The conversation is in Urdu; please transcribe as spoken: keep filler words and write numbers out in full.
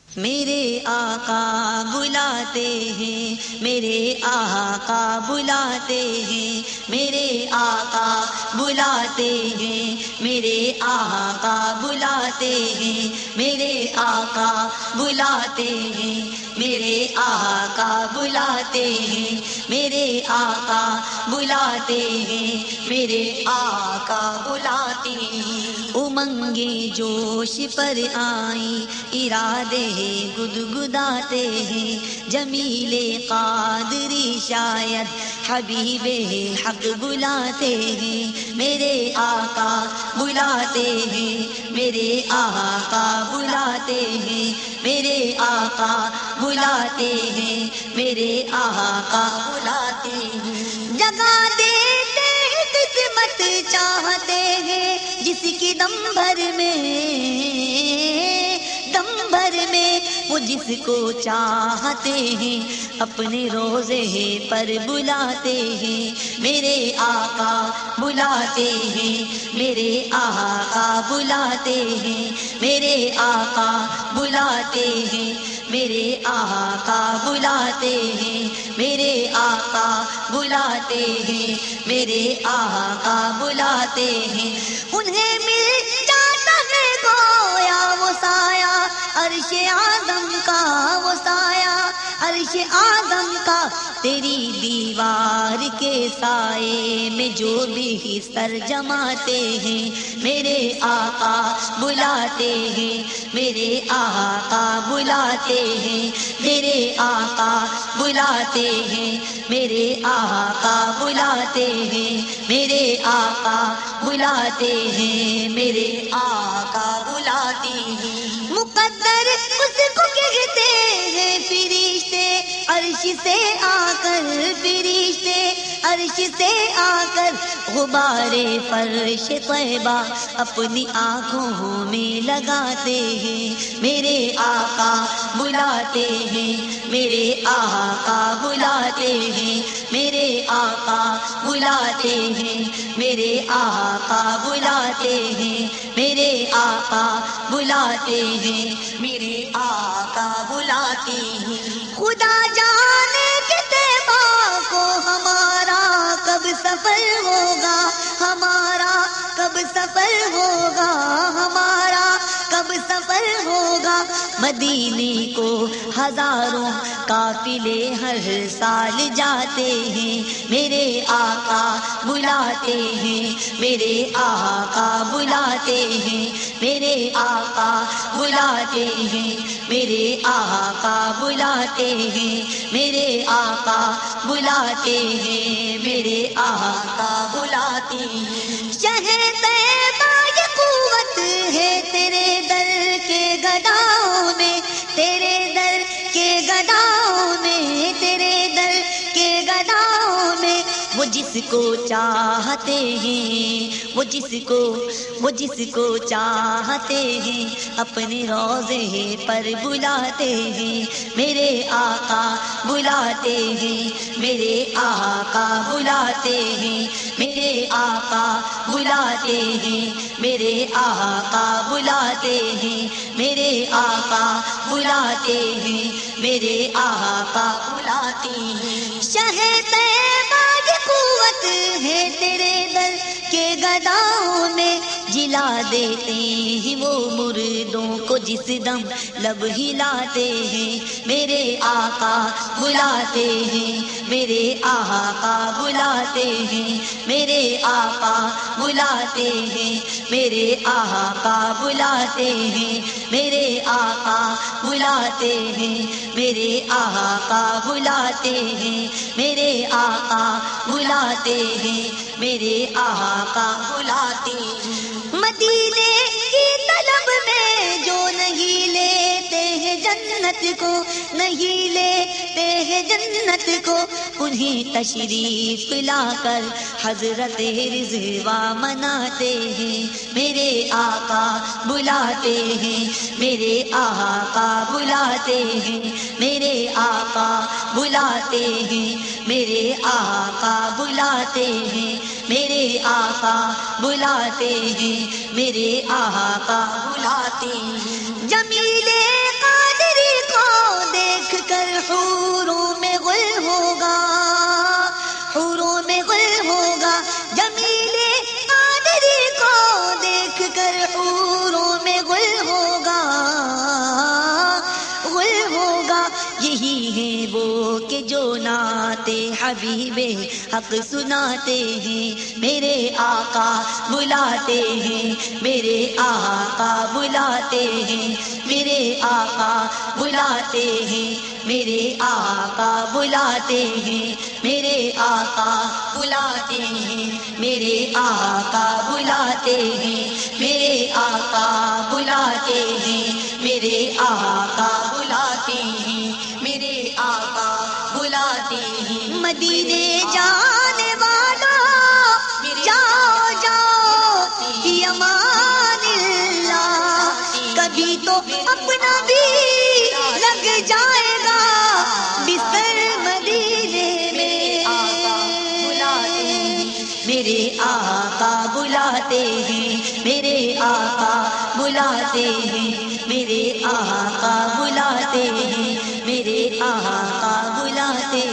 میرے آقا بلاتے ہیں، میرے آقا بلاتے ہیں، میرے آقا بلاتے ہیں، میرے آقا بلاتے ہیں، میرے آقا بلاتے ہیں، میرے آقا بلاتے ہیں، میرے آقا بلاتے ہیں، میرے آقا بلاتے ہیں۔ امنگیں جوش پر آئیں، ارادے گدگداتے ہیں، جمیل قادری شاید حبیب حق بلاتے ہیں، میرے آقا بلاتے ہیں، میرے آقا بلاتے ہیں، میرے آقا بلاتے ہیں، میرے آقا بلاتے ہیں۔ جگہ دیتے ہیں قسمت چاہتے ہیں جس کی دم بھر میں، دم بھر میں وہ جس کو چاہتے ہیں اپنے روزے پر بلاتے ہیں، میرے آقا بلاتے ہیں، میرے آقا بلاتے ہیں، میرے آقا بلاتے ہیں، میرے آقا بلاتے ہیں، میرے آقا بلاتے ہیں، میرے آقا بلاتے ہیں۔ انہیں مل جاتا ہے گویا وہ سایہ عرش اعظم کا، وہ سایہ عرش اعظم کا، تیری دیوار کے سائے میں جو بھی سر جماتے ہیں، میرے آقا بلاتے ہیں، میرے آقا بلاتے ہیں، میرے آقا بلاتے ہیں، میرے آقا بلاتے ہیں، میرے آقا بلاتے ہیں، میرے آقا بلاتے ہیں۔ مقدر اس کو کہتے ہیں فرشتے عرش سے آ کر، فرشتے عرش سے آ کر غبار فرش طیبہ اپنی آنکھوں میں لگاتے ہیں، میرے آقا بلاتے ہیں، میرے آقا بلاتے ہیں، میرے آقا بلاتے ہیں، میرے آقا بلاتے ہیں، میرے آقا بلاتے ہیں، میرے آقا بلاتے ہیں۔ خدا جانے کہ طیبہ کو ہمارا کب سفر ہوگا، ہمارا کب سفر ہوگا، ہمارا کب سفر ہوگا۔ مدینے کو ہزاروں قافلے ہر سال جاتے ہیں، میرے آقا بلاتے ہیں، میرے آقا بلاتے ہیں، میرے آقا بلاتے ہیں، میرے آقا بلاتے ہیں، میرے آقا بلاتے ہیں، میرے آقا بلاتے ہیں۔ شہر طیبہ یہ قوت ہے تیرے در کے گداؤں میں، تیرے در کے گداؤں میں، تیرے در کے گداؤں میں، وہ جس کو چاہتے ہیں، وہ جس کو وہ جس کو چاہتے ہیں اپنے روزے پر بلاتے ہیں، میرے آقا بلاتے ہیں، میرے آقا بلاتے ہیں، میرے آقا بلاتے ہیں، میرے آقا بلاتے ہیں، میرے آقا بلاتے ہیں، میرے آقا بلاتے ہیں۔ شہر طیبہ کی قوت ہے تیرے در کے گداؤں میں، جلا دیتے ہیں وہ مردوں کو جس دم لب ہلاتے ہیں، میرے آقا بلاتے ہیں، میرے آقا بلاتے ہیں، میرے آقا بلاتے ہیں، میرے آقا بلاتے ہیں، میرے آقا بلاتے ہیں، میرے آقا بلاتے ہیں، میرے آقا بلاتے ہیں، میرے آقا بلاتے ہیں۔ مدینے کی طلب میں جو نہیں لیتے ہیں جنت کو، نہیں لیتے ہیں جنت کو، انہیں تشریف لا کر حضرت رضوان مناتے ہیں، میرے آقا بلاتے ہیں، میرے آقا بلاتے ہیں، میرے آقا بلاتے ہیں، میرے آقا بلاتے ہیں، میرے آقا بلاتے ہیں، میرے آقا بلاتے ہیں۔ جمیل قادری کر حوروں میں غل ہوگا، حوروں میں غل ہوگا، جمیل قادری کو دیکھ کر حوروں میں غل ہوگا، غل ہوگا۔ یہی ہیں وہ کہ جو نعت حبیب حق سناتے ہیں، میرے آقا بلاتے ہیں، میرے آقا بلاتے ہیں، میرے آقا بلاتے ہیں، میرے آقا بلاتے ہیں، میرے آقا بلاتے ہیں، میرے آقا بلاتے ہیں، میرے آقا بلاتے ہیں، میرے آقا بلاتے ہیں، میرے آقا بلاتے ہیں۔ مدینے جانے والوں جاؤ جاؤ فی امان اللہ، کبھی تو اپنا بھی لگ جائے گا بستر مدینے میں۔ میرے آقا بلاتے ہیں، میرے آقا بلاتے ہیں، میرے آقا بلاتے ہیں، میرے آقا بلاتے